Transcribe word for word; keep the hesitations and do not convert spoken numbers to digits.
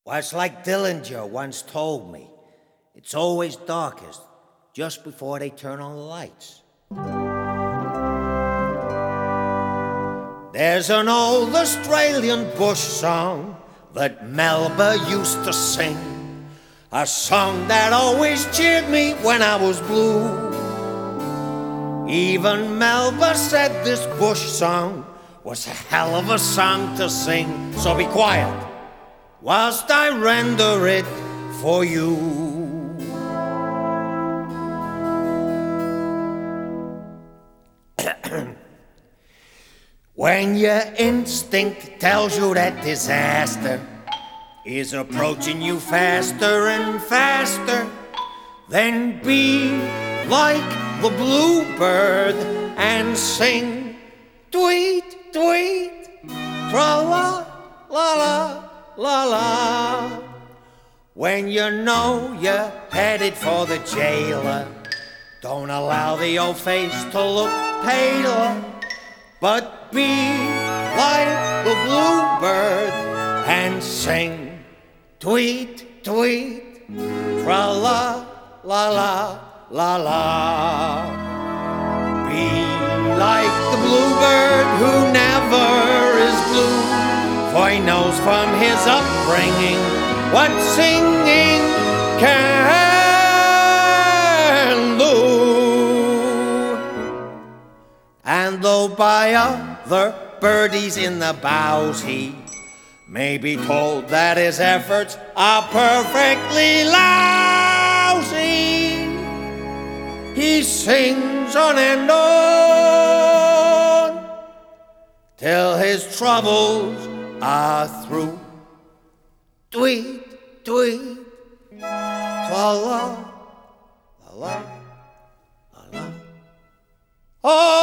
Well, it's like Dillinger once told me. It's always darkest just before they turn on the lights. There's an old Australian bush song that Melba used to sing, a song that always cheered me when I was blue. Even Melba said this bush song was a hell of a song to sing, so be quiet whilst I render it for you. When your instinct tells you that disaster is approaching you faster and faster, then be like the bluebird and sing tweet, tweet, tra-la, la-la, la-la. When you know you're headed for the jailer, don't allow the old face to look paler, but be like the bluebird and sing tweet, tweet, tra-la, la-la, la-la. Be like the bluebird who never is blue, for he knows from his upbringing what singing can do. And though by other birdies in the boughs he may be told that his efforts are perfectly lousy, he sings on and on till his troubles are through. Tweet, tweet, la la, la la, la la. Oh.